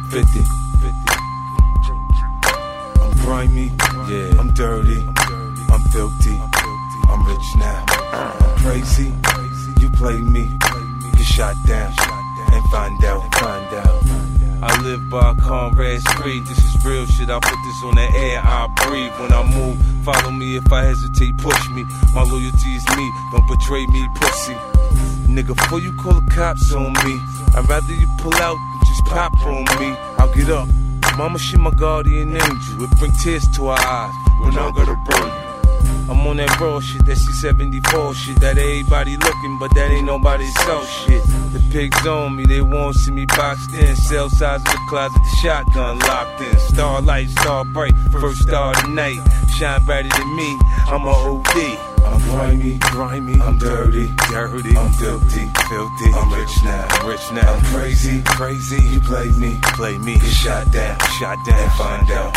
50. I'm grimy, yeah, I'm dirty, I'm filthy, I'm rich now. I'm crazy, you play me, get shot down, and find out. I live by Conrad Street, this is real shit, I put this on the air, I breathe when I move. Follow me if I hesitate, push me, my loyalty is me, don't betray me, pussy. Nigga, before you call the cops on me, I'd rather you pull out and just pop on me. I'll get up, mama, she my guardian angel, it bring tears to her eyes when I gotta burn you. I'm on that raw shit, that C-74 shit, that everybody looking, but that ain't nobody's self shit. The pigs on me, they won't see me boxed in. Cell size of the closet, the shotgun locked in. Starlight, star bright, first star of the night. Shine brighter than me, I'm a OD. I'm grimy, I'm dirty, I'm filthy, I'm rich now, I'm crazy, you play me, get shot down, and find out.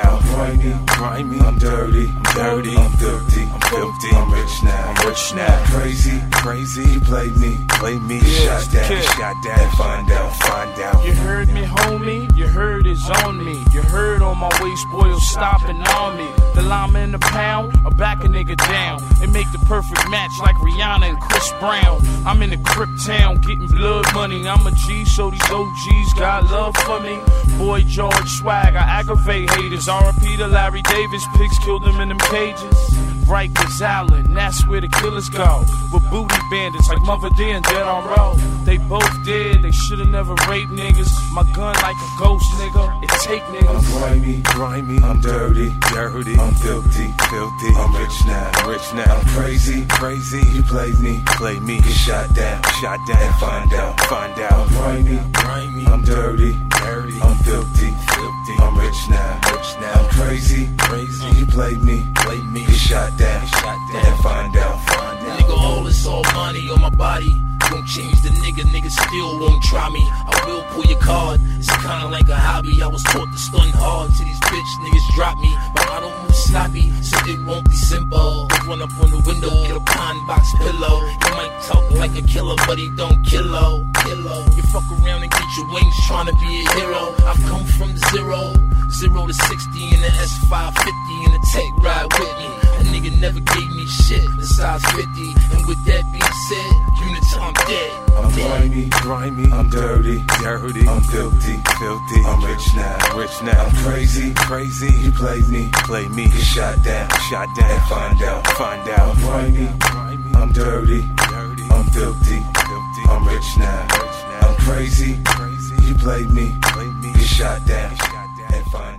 I'm grimy, I'm dirty, I'm filthy, I'm rich now, I'm crazy, you play me, get shot down, and find out. You heard me, homie, you heard it's on me. You heard on my waist, boy, stopping on me. The llama in the pound, I back a nigga down. They make the perfect match like Rihanna and Chris Brown. I'm in the Crip town, getting blood money. I'm a G, so these OGs got love for me. Boy George Swag, I aggravate haters. R.I.P. to Larry Davis, pigs killed him in them cages. Rikers Island, that's where the killers go. With booty bandits like Mother D and Dead on Row. They both dead, they should've never raped niggas. My gun like a ghost, nigga, it take niggas. I'm grimy, I'm dirty, I'm filthy, I'm rich now, I'm crazy, you play me, get shot down, and find out. I'm grimy, I'm dirty, I'm filthy, I'm rich now, I'm crazy, you play me, get shot down, and find out. Nigga, all this all money on my body. Won't change the nigga still won't try me. I will pull your card, it's kinda like a hobby. I was taught to stun hard till these bitch niggas drop me. But I don't move sloppy, so it won't be simple. Run up on the window, get a pine box pillow. You might talk like a killer, but he don't kilo. You fuck around and get your wings trying to be a hero. I've come from zero to 60 in the S550 in the tech ride with me. A nigga never gave me shit, the size 50. And with that being said, units I'm dead. I'm grimy, I'm dirty, I'm filthy, I'm rich now, I'm crazy, you play me, get shot down, and find out. I'm grimy, I'm dirty, I'm filthy, I'm rich now, I'm crazy, you play me, get shot down, and find out.